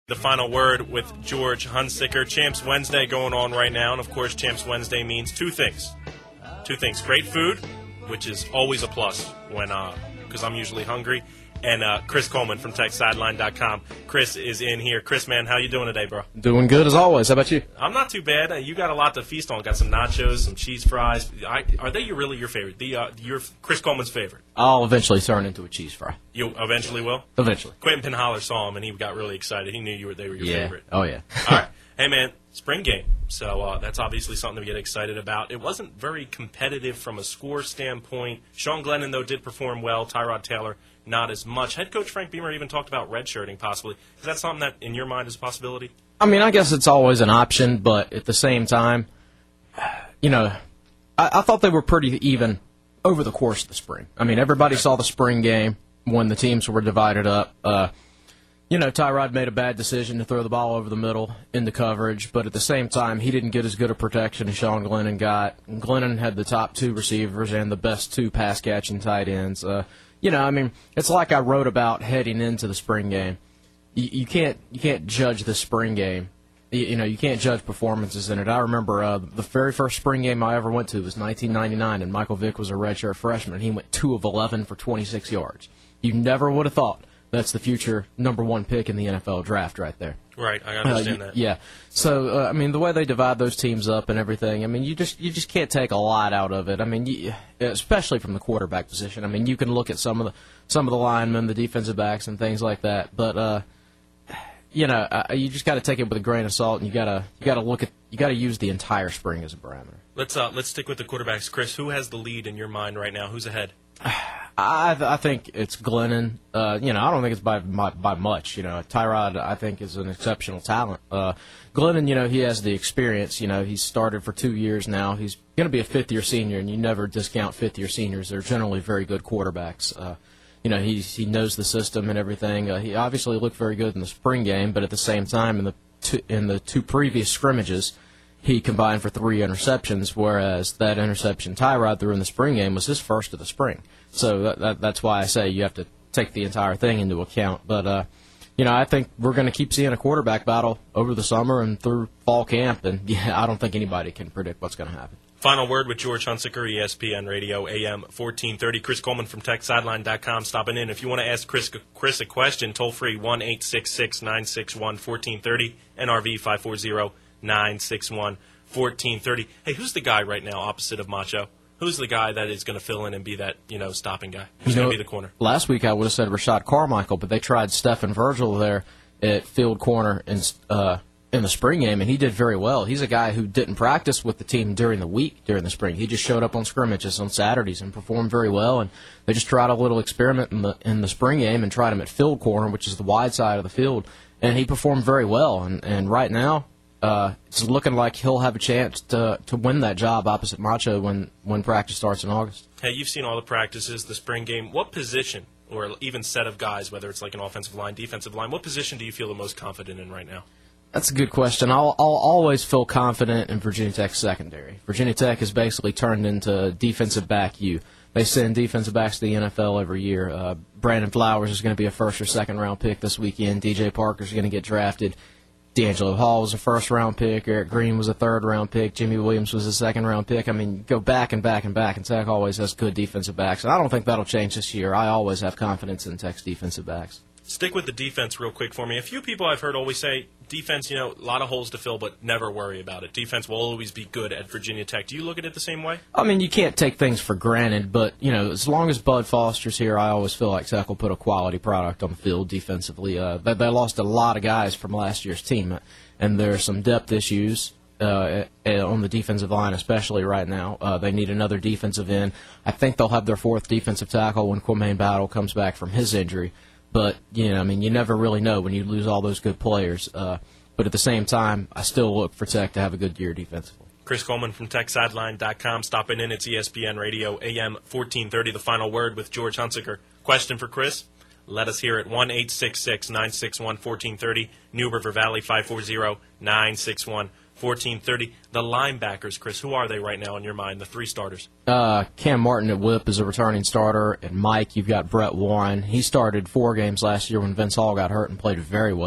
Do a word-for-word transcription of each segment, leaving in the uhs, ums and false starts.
The final word with George Hunsicker. Champs Wednesday going on right now, and of course Champs Wednesday means two things. Two things. Great food, which is always a plus when uh because I'm usually hungry, and uh, Chris Coleman from Tech Sideline dot com. Chris is in here. Chris, man, how you doing today, bro? Doing good as always. How about you? I'm not too bad. Uh, you got a lot to feast on. Got some nachos, some cheese fries. I, are they your, really your favorite? The uh, your Chris Coleman's favorite? I'll eventually turn into a cheese fry. You eventually will? Eventually. Quentin Penholler saw him, and he got really excited. He knew you were they were your yeah. favorite. Oh, yeah. All right. Hey, man, spring game. So uh, that's obviously something to get excited about. It wasn't very competitive from a score standpoint. Sean Glennon, though, did perform well. Tyrod Taylor, not as much. Head coach Frank Beamer even talked about redshirting possibly. Is that something that, in your mind, is a possibility? I mean, I guess it's always an option, but at the same time, you know, I, I thought they were pretty even over the course of the spring. I mean, everybody saw the spring game when the teams were divided up. Uh, you know, Tyrod made a bad decision to throw the ball over the middle into coverage, but at the same time, he didn't get as good a protection as Sean Glennon got. Glennon had the top two receivers and the best two pass-catching tight ends. Uh, you know, I mean, it's like I wrote about heading into the spring game. You, you can't you can't judge the spring game. You, you know, you can't judge performances in it. I remember uh, the very first spring game I ever went to was nineteen ninety-nine, and Michael Vick was a redshirt freshman. He went two of eleven for twenty-six yards. You never would have thought that's the future number one pick in the N F L draft right there. Right, I understand uh, that. Yeah. So, uh, I mean, the way they divide those teams up and everything, I mean, you just you just can't take a lot out of it. I mean, you, especially from the quarterback position. I mean, you can look at some of the some of the linemen, the defensive backs, and things like that. But uh, you know, uh, you just got to take it with a grain of salt, and you gotta you gotta look at you gotta use the entire spring as a parameter. Let's uh, let's stick with the quarterbacks, Chris. Who has the lead in your mind right now? Who's ahead? I, I think it's Glennon. Uh, you know, I don't think it's by, by by much. You know, Tyrod, I think, is an exceptional talent. Uh, Glennon, you know, he has the experience. You know, he's started for two years now. He's going to be a fifth-year senior, and you never discount fifth-year seniors. They're generally very good quarterbacks. Uh, you know, he he knows the system and everything. Uh, he obviously looked very good in the spring game, but at the same time, in the two, in the two previous scrimmages, he combined for three interceptions, whereas that interception Tyrod threw in the spring game was his first of the spring. So that, that, that's why I say you have to take the entire thing into account. But, uh, you know, I think we're going to keep seeing a quarterback battle over the summer and through fall camp, and yeah, I don't think anybody can predict what's going to happen. Final word with George Hunsicker, E S P N Radio, A M fourteen thirty. Chris Coleman from Tech Sideline dot com stopping in. If you want to ask Chris Chris a question, toll free one eight six six nine six one one four three zero, N R V five four zero nine six one one four three zero. Hey, who's the guy right now opposite of Macho? Who's the guy that is going to fill in and be that, you know, stopping guy? Who's going to be the corner? Last week I would have said Rashad Carmichael, but they tried Stephen Virgil there at field corner in, uh, in the spring game, and he did very well. He's a guy who didn't practice with the team during the week during the spring. He just showed up on scrimmages on Saturdays and performed very well, and they just tried a little experiment in the in the spring game and tried him at field corner, which is the wide side of the field, and he performed very well. And, and right now, Uh, it's looking like he'll have a chance to to win that job opposite Macho when, when practice starts in August. Hey, you've seen all the practices, the spring game. What position, or even set of guys, whether it's like an offensive line, defensive line, what position do you feel the most confident in right now? That's a good question. I'll, I'll always feel confident in Virginia Tech's secondary. Virginia Tech has basically turned into defensive back U. They send defensive backs to the N F L every year. Uh, Brandon Flowers is going to be a first or second round pick this weekend. D J Parker is going to get drafted. D'Angelo Hall was a first-round pick. Eric Green was a third-round pick. Jimmy Williams was a second-round pick. I mean, go back and back and back, and Tech always has good defensive backs. And I don't think that'll change this year. I always have confidence in Tech's defensive backs. Stick with the defense real quick for me. A few people I've heard always say, defense, you know, a lot of holes to fill, but never worry about it. Defense will always be good at Virginia Tech. Do you look at it the same way? I mean, you can't take things for granted, but, you know, as long as Bud Foster's here, I always feel like Tech will put a quality product on the field defensively. Uh, they, they lost a lot of guys from last year's team, and there are some depth issues uh, on the defensive line, especially right now. Uh, they need another defensive end. I think they'll have their fourth defensive tackle when Kwame Battle comes back from his injury. But, you know, I mean, you never really know when you lose all those good players. Uh, but at the same time, I still look for Tech to have a good year defensively. Chris Coleman from Tech Sideline dot com stopping in. It's E S P N Radio, A M fourteen thirty. The final word with George Hunsicker. Question for Chris? Let us hear it. one eight six six nine six one one four three zero. New River Valley five four zero nine six one one four three zero. The linebackers, Chris, who are they right now in your mind, the three starters? Uh, Cam Martin at whip is a returning starter. And Mike, you've got Brett Warren. He started four games last year when Vince Hall got hurt and played very well.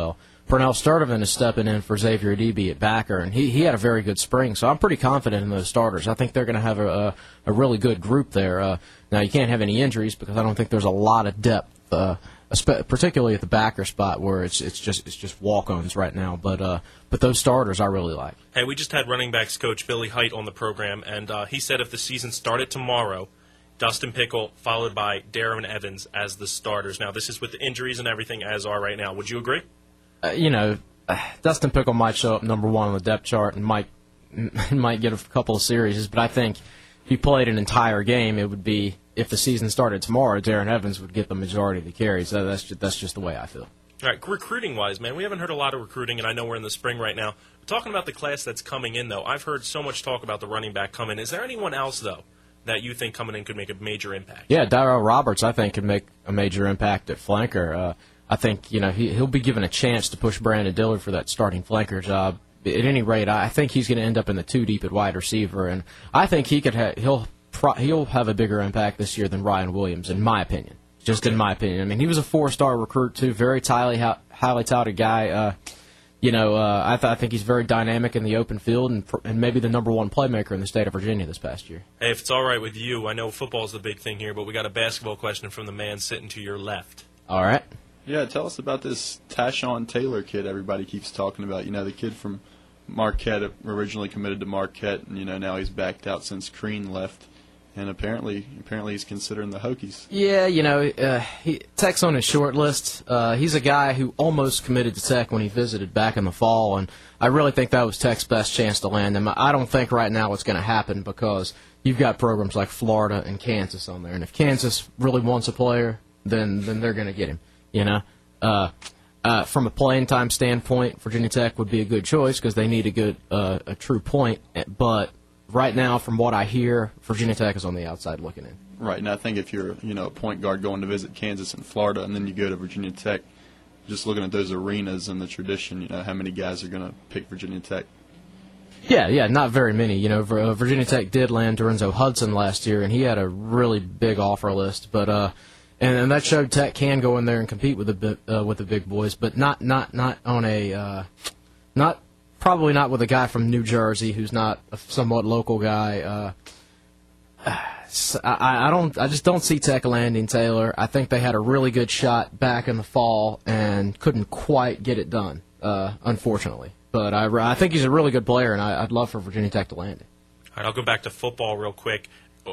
Pernell Sturdivant is stepping in for Xavier Adebe at backer, and he, he had a very good spring, so I'm pretty confident in those starters. I think they're going to have a, a, a really good group there. Uh, now, you can't have any injuries because I don't think there's a lot of depth, uh, particularly at the backer spot where it's it's just it's just walk-ons right now. But uh, but those starters I really like. Hey, we just had running backs coach Billy Height on the program, and uh, he said if the season started tomorrow, Dustin Pickle followed by Darren Evans as the starters. Now, this is with the injuries and everything as are right now. Would you agree? Uh, you know, uh, Dustin Pickle might show up number one on the depth chart and might might get a couple of series, but I think if he played an entire game, it would be, if the season started tomorrow, Darren Evans would get the majority of the carries. So that's just, that's just the way I feel. All right, recruiting-wise, man, we haven't heard a lot of recruiting, and I know we're in the spring right now. We're talking about the class that's coming in, though. I've heard so much talk about the running back coming. Is there anyone else, though, that you think coming in could make a major impact? Yeah, Darrell Roberts, I think, could make a major impact at flanker. Uh, I think, you know, he, he'll be given a chance to push Brandon Dillard for that starting flanker job. At any rate, I think he's going to end up in the two deep at wide receiver, and I think he could ha- he'll pro- he'll have a bigger impact this year than Ryan Williams, in my opinion. Just okay. in my opinion. I mean, he was a four-star recruit too, very highly highly touted guy. Uh, you know, uh, I, th- I think he's very dynamic in the open field, and pr- and maybe the number one playmaker in the state of Virginia this past year. Hey, if it's all right with you, I know football's the big thing here, but we got a basketball question from the man sitting to your left. All right. Yeah, tell us about this Tashawn Taylor kid everybody keeps talking about. You know, the kid from Marquette, originally committed to Marquette, and you know now he's backed out since Crean left, and apparently, apparently he's considering the Hokies. Yeah, you know, uh, he, Tech's on his short list. Uh, he's a guy who almost committed to Tech when he visited back in the fall, and I really think that was Tech's best chance to land him. I don't think right now it's going to happen because you've got programs like Florida and Kansas on there, and if Kansas really wants a player, then then they're going to get him. You know. Uh, Uh, from a playing time standpoint, Virginia Tech would be a good choice because they need a good, uh, a true point. But right now, from what I hear, Virginia Tech is on the outside looking in. Right, and I think if you're, you know, a point guard going to visit Kansas and Florida, and then you go to Virginia Tech, just looking at those arenas and the tradition, you know, how many guys are going to pick Virginia Tech? Yeah, yeah, not very many. You know, Virginia Tech did land Dorenzo Hudson last year, and he had a really big offer list, but. Uh, And, and that showed Tech can go in there and compete with the uh, with the big boys, but not not not on a uh, not probably not with a guy from New Jersey who's not a somewhat local guy. Uh, I, I don't I just don't see Tech landing Taylor. I think they had a really good shot back in the fall and couldn't quite get it done, uh, unfortunately. But I, I think he's a really good player, and I, I'd love for Virginia Tech to land him. All right, I'll go back to football real quick.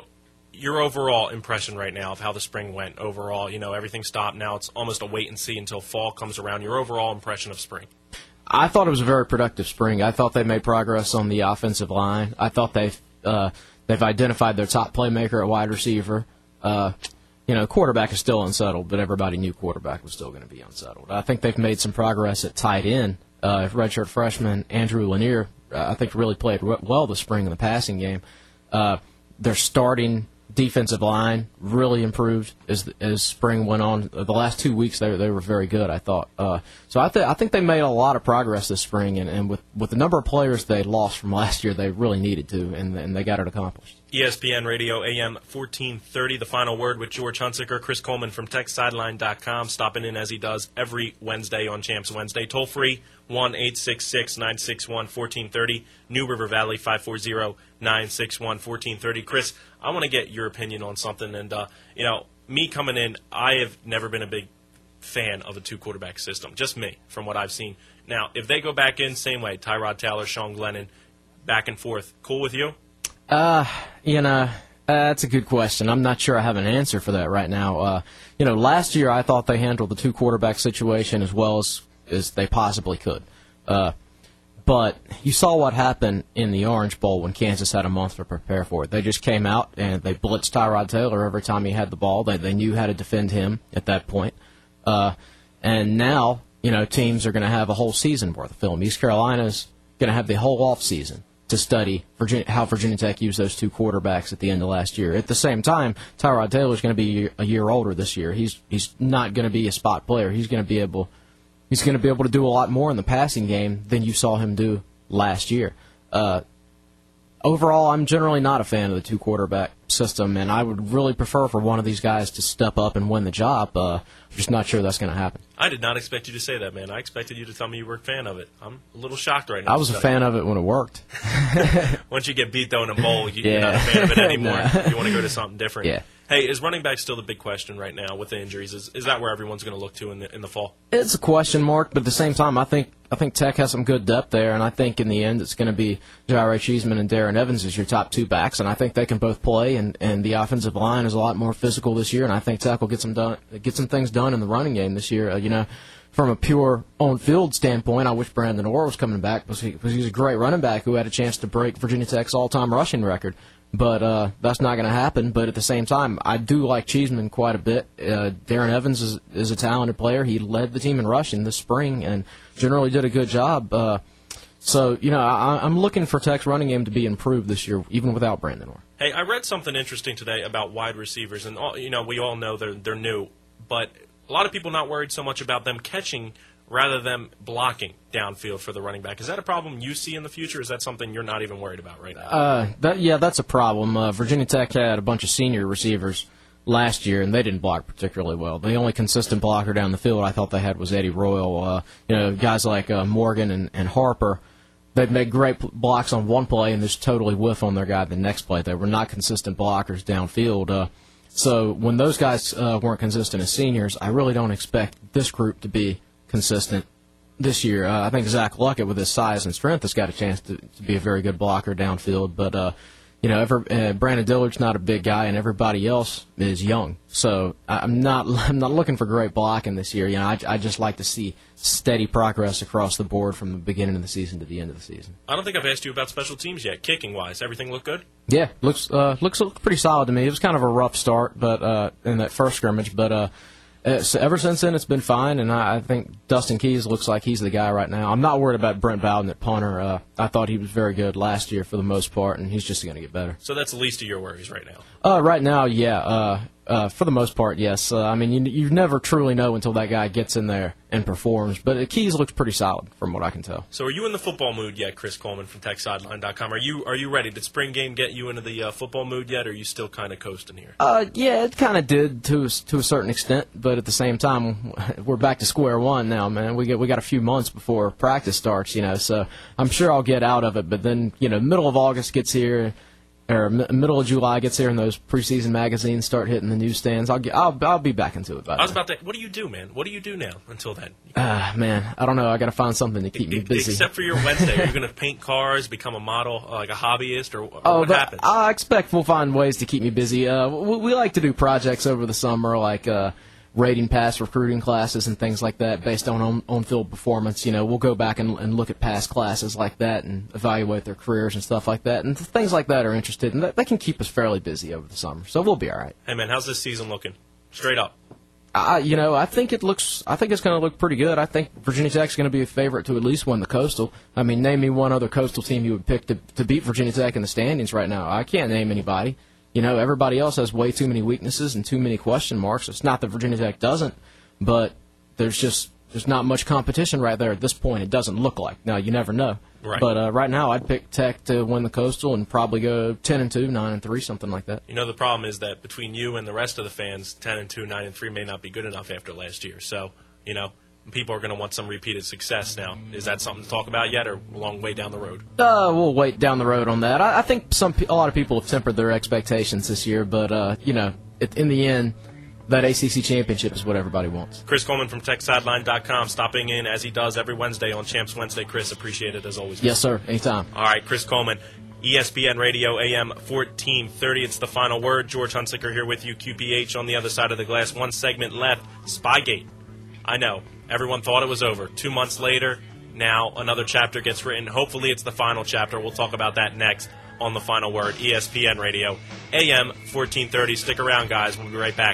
Your overall impression right now of how the spring went overall, you know, everything stopped now. It's almost a wait and see until fall comes around. Your overall impression of spring? I thought it was a very productive spring. I thought they made progress on the offensive line. I thought they've, uh, they've identified their top playmaker at wide receiver. Uh, you know, quarterback is still unsettled, but everybody knew quarterback was still going to be unsettled. I think they've made some progress at tight end. Uh, redshirt freshman Andrew Lanier, uh, I think, really played well this spring in the passing game. Uh, they're starting defensive line really improved as as spring went on. The last two weeks they they were very good, I thought. Uh, so I think I think they made a lot of progress this spring, and, and with, with the number of players they lost from last year, they really needed to, and and they got it accomplished. E S P N Radio A M fourteen thirty. The final word with George Hunsaker, Chris Coleman from Tech Sideline dot com, stopping in as he does every Wednesday on Champs Wednesday. Toll free one eight six six nine six one one four three zero. New River Valley five four zero nine six one one four three zero. Chris, I want to get your opinion on something. And, uh, you know, me coming in, I have never been a big fan of a two-quarterback system. Just me, from what I've seen. Now, if they go back in, same way, Tyrod Taylor, Sean Glennon, back and forth, cool with you? Uh, you know, uh, that's a good question. I'm not sure I have an answer for that right now. Uh, you know, last year I thought they handled the two-quarterback situation as well as, as they possibly could. Uh, but you saw what happened in the Orange Bowl when Kansas had a month to prepare for it. They just came out and they blitzed Tyrod Taylor every time he had the ball. They, they knew how to defend him at that point. Uh, and now, you know, teams are going to have a whole season worth of film. East Carolina's going to have the whole off season to study Virginia, how Virginia Tech used those two quarterbacks at the end of last year. At the same time, Tyrod Taylor's going to be a year older this year. He's he's not going to be a spot player. He's going to be able he's going to be able to do a lot more in the passing game than you saw him do last year. Uh, overall, I'm generally not a fan of the two quarterback system, and I would really prefer for one of these guys to step up and win the job. Uh, I'm just not sure that's going to happen. I did not expect you to say that, man. I expected you to tell me you were a fan of it. I'm a little shocked right now. I was a fan of it when it worked. Once you get beat, though, in a bowl, you, Yeah. you're not a fan of it anymore. No. You want to go to something different. Yeah. Hey, is running back still the big question right now with the injuries? Is is that where everyone's going to look to in the in the fall? It's a question mark, but at the same time, I think I think Tech has some good depth there, and I think in the end it's going to be Jaire Cheeseman and Darren Evans as your top two backs, and I think they can both play, and, and the offensive line is a lot more physical this year, and I think Tech will get some done, get some things done in the running game this year. Uh, you know, from a pure on-field standpoint, I wish Brandon Orr was coming back because he, because he's a great running back who had a chance to break Virginia Tech's all-time rushing record. But uh, that's not going to happen. But at the same time, I do like Cheeseman quite a bit. Uh, Darren Evans is, is a talented player. He led the team in rushing this spring and generally did a good job. Uh, so, you know, I, I'm looking for Tech's running game to be improved this year, even without Brandon Orr. Hey, I read something interesting today about wide receivers, and all, you know, we all know they're they're new, but a lot of people not worried so much about them catching rather than blocking downfield for the running back. Is that a problem you see in the future? Or is that something you're not even worried about right now? Uh, that, yeah, that's a problem. Uh, Virginia Tech had a bunch of senior receivers last year, and they didn't block particularly well. The only consistent blocker down the field I thought they had was Eddie Royal. Uh, you know, guys like uh, Morgan and, and Harper, they'd make great blocks on one play and just totally whiff on their guy the next play. They were not consistent blockers downfield. Uh, so when those guys uh, weren't consistent as seniors, I really don't expect this group to be consistent this year. Uh, I think Zach Luckett, with his size and strength, has got a chance to, to be a very good blocker downfield. But, uh, you know, ever, uh, Brandon Dillard's not a big guy, and everybody else is young. So I'm not I'm not looking for great blocking this year. You know, I, I just like to see steady progress across the board from the beginning of the season to the end of the season. I don't think I've asked you about special teams yet, kicking-wise. Everything look good? Yeah, looks uh, looks pretty solid to me. It was kind of a rough start, but uh, in that first scrimmage, but. Uh, Uh, so ever since then, it's been fine, and I, I think Dustin Keys looks like he's the guy right now. I'm not worried about Brent Bowden at punter. Uh, I thought he was very good last year for the most part, and he's just going to get better. So that's the least of your worries right now? Uh, right now, yeah. Uh, uh, for the most part, yes. Uh, I mean, you, you never truly know until that guy gets in there and performs, but uh, Keys looks pretty solid from what I can tell. So are you in the football mood yet, Chris Coleman from Tech Sideline dot com? Are you are you ready? Did spring game get you into the uh, football mood yet, or are you still kind of coasting here? Uh, yeah, it kind of did to a, to a certain extent, but at the same time, we're back to square one now, man. We get we got a few months before practice starts, you know. So I'm sure I'll get out of it, but then you know, middle of August gets here, or m- middle of July gets here, and those preseason magazines start hitting the newsstands. I'll get I'll I'll be back into it by then. I was about to. What do you do, man? What do you do now until then? Ah, uh, man, I don't know. I got to find something to keep me busy. Except for your Wednesday, are you going to paint cars, become a model, uh, like a hobbyist, or, or oh, what but happens? I expect we'll find ways to keep me busy. Uh, we, we like to do projects over the summer, like uh, rating past recruiting classes and things like that, based on on, on field performance. You know, we'll go back and, and look at past classes like that and evaluate their careers and stuff like that. And things like that are interested, and that, that can keep us fairly busy over the summer. So we'll be all right. Hey, man, how's this season looking? Straight up. I, you know, I think it looks. I think it's going to look pretty good. I think Virginia Tech's going to be a favorite to at least win the Coastal. I mean, name me one other Coastal team you would pick to to beat Virginia Tech in the standings right now. I can't name anybody. You know, everybody else has way too many weaknesses and too many question marks. It's not that Virginia Tech doesn't, but there's just there's not much competition right there at this point. It doesn't look like. Now, you never know. Right. But uh, right now, I'd pick Tech to win the Coastal and probably go ten and two, nine and three, something like that. You know, the problem is that between you and the rest of the fans, ten and two, nine and three may not be good enough after last year. So, you know, people are going to want some repeated success now. Is that something to talk about yet, or a long way down the road? Uh, we'll wait down the road on that. I, I think some pe- a lot of people have tempered their expectations this year, but uh, you know, it, in the end, that A C C championship is what everybody wants. Chris Coleman from Tech Sideline dot com stopping in as he does every Wednesday on Champs Wednesday. Chris, appreciate it as always. Yes, sir. Anytime. All right, Chris Coleman, E S P N Radio, A M fourteen thirty. It's the final word. George Hunsicker here with you, Q P H on the other side of the glass. One segment left. Spygate. I know. Everyone thought it was over. Two months later, now another chapter gets written. Hopefully it's the final chapter. We'll talk about that next on the final word. E S P N Radio, A M fourteen thirty. Stick around, guys. We'll be right back.